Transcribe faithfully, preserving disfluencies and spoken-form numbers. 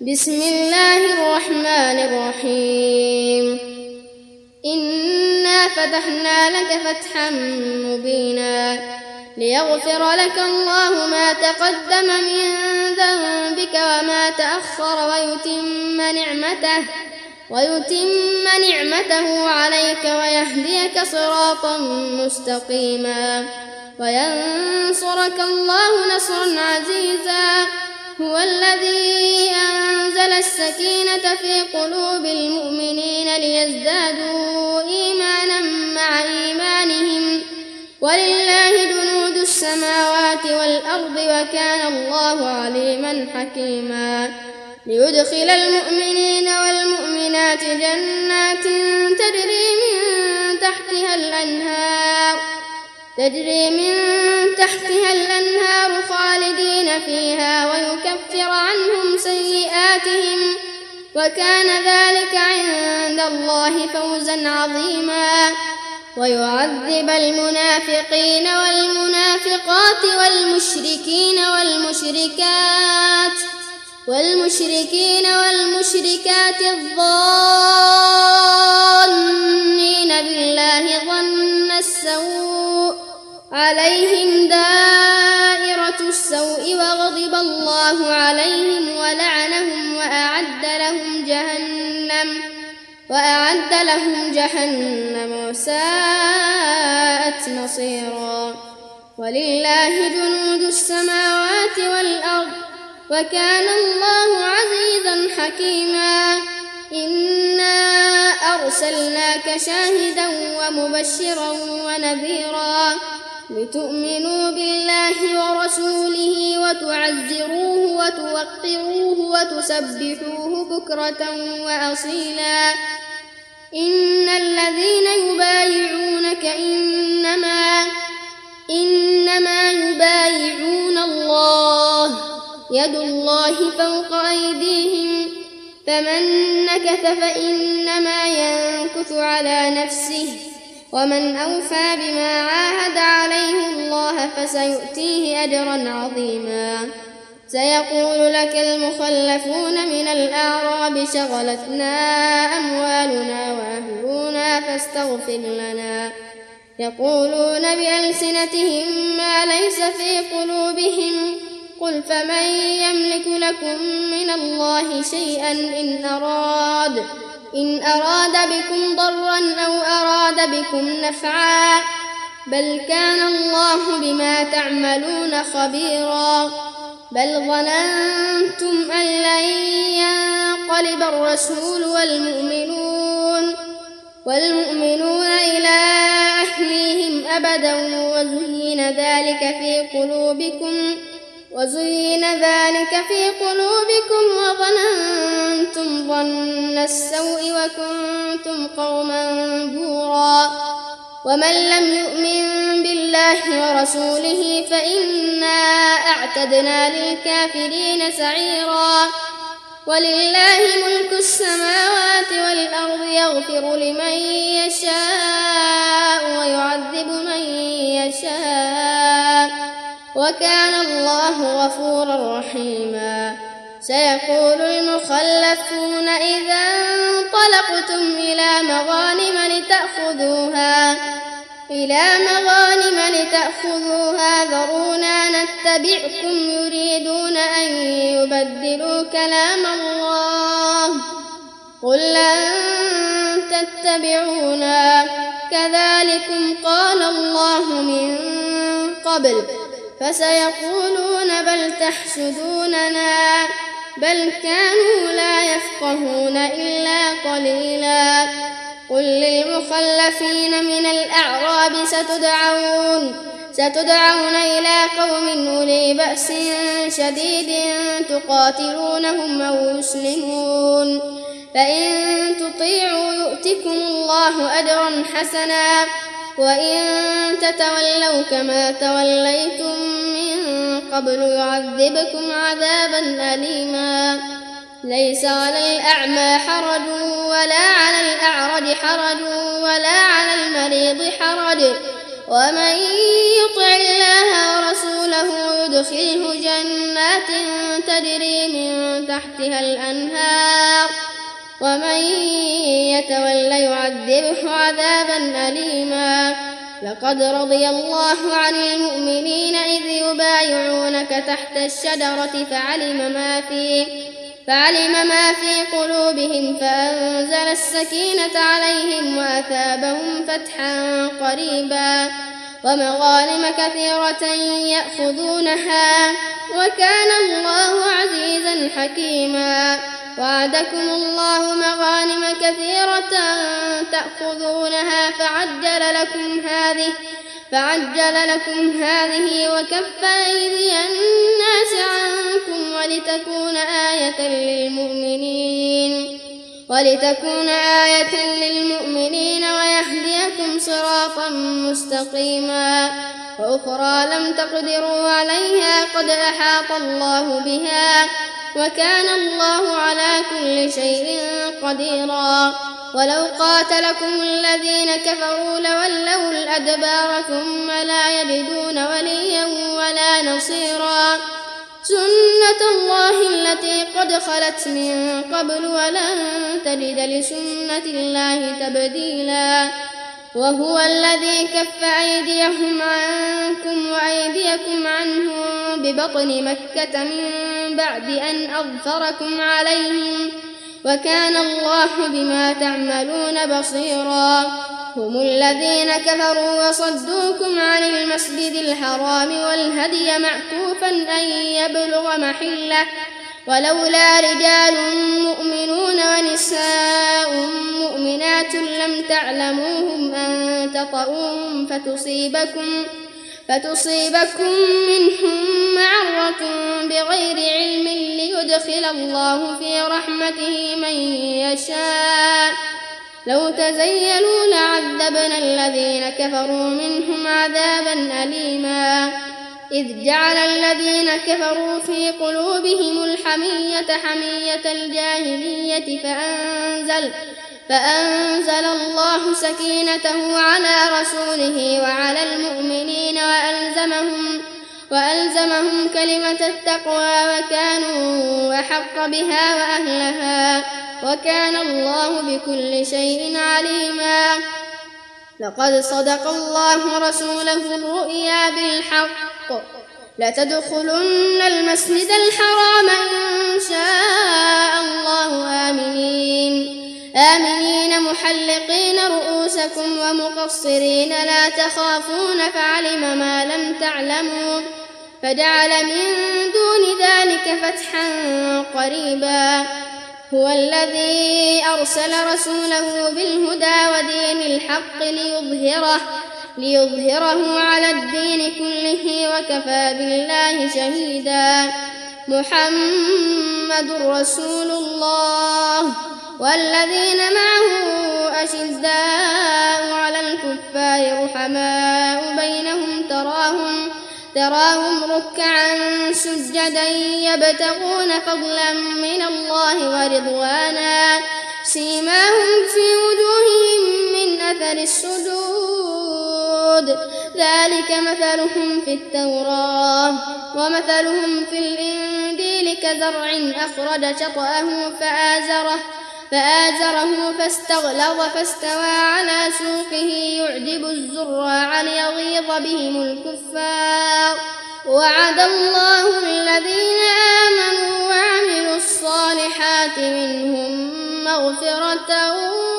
بسم الله الرحمن الرحيم إنا فتحنا لك فتحا مبينا ليغفر لك الله ما تقدم من ذنبك وما تأخر ويتم نعمته ويتم نعمته عليك ويهديك صراطا مستقيما وينصرك الله نصرا عزيزا هو الذي أنزل السكينة في قلوب المؤمنين ليزدادوا إيمانا مع إيمانهم ولله جنود السماوات والأرض وكان الله عليما حكيما ليدخل المؤمنين والمؤمنات جنات تجري من تحتها الأنهار تجري من تحتها الأنهار خالدين فيها ويكفر عنهم سيئاتهم وكان ذلك عند الله فوزا عظيما ويعذب المنافقين والمنافقات والمشركين والمشركات والمشركين والمشركات الظانين بالله ظن السوء عليهم دائرة السوء وغضب الله عليهم ولعنهم وأعد لهم جهنم وأعد لهم جهنم وساءت مصيرا ولله جنود السماوات والأرض وكان الله عزيزا حكيما إنا أرسلناك شاهدا ومبشرا ونذيرا لتؤمنوا بالله ورسوله وتعزروه وتوقروه وتسبحوه بكرة وأصيلا إن الذين يبايعونك إنما إنما يبايعون الله يد الله فوق أيديهم فمن نكث فإنما ينكث على نفسه ومن أوفى بما عاهد عليه الله فسيؤتيه أجرا عظيما سيقول لك المخلفون من الأعراب شغلتنا أموالنا وأهلنا فاستغفر لنا يقولون بألسنتهم ما ليس في قلوبهم قل فمن يملك لكم من الله شيئا إن أراد إن أراد بكم ضرا أو أراد بكم نفعا بل كان الله بما تعملون خبيرا بل ظننتم أن لن ينقلب الرسول والمؤمنون والمؤمنون إلى أهليهم أبدا وزين ذلك في قلوبكم وزين ذلك في قلوبكم وظننتم ظن السوء وكنتم قوما بورا ومن لم يؤمن بالله ورسوله فإنا أعتدنا للكافرين سعيرا ولله ملك السماوات والأرض يغفر لمن يشاء ويعذب من يشاء وكان الله غفورا رحيما سيقول المخلفون إذا انطلقتم إلى مغانم لتأخذوها إلى مغانم لتأخذوها ذرونا نتبعكم يريدون أن يبدلوا كلام الله قل لن تتبعونا كذلكم قال الله من قبل فسيقولون بل تحسدوننا بل كانوا لا يفقهون إلا قليلا قل للمخلفين من الأعراب ستدعون ستدعون إلى قوم أولي بأس شديد تقاتلونهم أو يسلمون فإن تطيعوا يؤتكم الله أجرا حسنا وإن تتولوا كما توليتم من قبل يعذبكم عذابا أليما ليس على الأعمى حرج ولا على الأعرج حرج ولا على المريض حرج ومن يطع الله ورسوله يدخله جنات تجري من تحتها الأنهار ومن يتول يعذبه عذابا أليما. لقد رضي الله عن المؤمنين إذ يبايعونك تحت الشجرة فعلم ما في فعلم ما في قلوبهم فأنزل السكينة عليهم وأثابهم فتحا قريبا ومغانم كثيرة يأخذونها وكان الله عزيزا حكيما. وعدكم الله مغانم كثيرة تأخذونها فعجل لكم هذه فعجل لكم هذه وكف أيدي الناس عنكم ولتكون آية للمؤمنين ولتكون آية للمؤمنين ويهديكم صراطا مستقيما. وأخرى لم تقدروا عليها قد أحاط الله بها وكان الله على كل شيء قديرا. ولو قاتلكم الذين كفروا لولوا الأدبار ثم لا يجدون وليا ولا نصيرا. سنة الله التي قد خلت من قبل ولن تجد لسنة الله تبديلا. وهو الذي كف أيديهم عنكم وأيديكم عنهم ببطن مكة من بعد أن أظفركم عليهم وكان الله بما تعملون بصيرا. هم الذين كفروا وصدوكم عن المسجد الحرام والهدي معكوفا أن يبلغ محله ولولا رجال مؤمنون ونساء مؤمنات لم تعلموهم أن تطؤوهم فتصيبكم فتصيبكم منهم معرة بغير علم ليدخل الله في رحمته من يشاء. لو تزيلوا لعذبنا الذين كفروا منهم عذابا أليما. إذ جعل الذين كفروا في قلوبهم الحمية حمية الجاهلية فأنزل فأنزل الله سكينته على رسوله وعلى المؤمنين وألزمهم وألزمهم كلمة التقوى وكانوا أحق بها وأهلها وكان الله بكل شيء عليما. لقد صدق الله رسوله الرؤيا بالحق لتدخلن المسجد الحرام إن شاء الله آمنين آمنين محلقين رؤوسكم ومقصرين لا تخافون فعلم ما لم تعلموا فجعل من دون ذلك فتحا قريبا. هو الذي أرسل رسوله بالهدى ودين الحق ليظهره ليظهره على الدين كله وكفى بالله شهيدا. محمد رسول الله والذين معه أشداء على الكفار رحماء بينهم تراهم تراهم ركعا سجدا يبتغون فضلا من الله ورضوانا سيماهم في وجوههم من أثر السجود ذلك مثلهم في التوراة ومثلهم في الإنجيل كزرع أخرج شطأه فآزره فآزره فاستغلظ فاستوى على سوقه يعجب الزراع ليغيظ بهم الكفار. وعد الله الذين آمنوا وعملوا الصالحات منهم مغفرة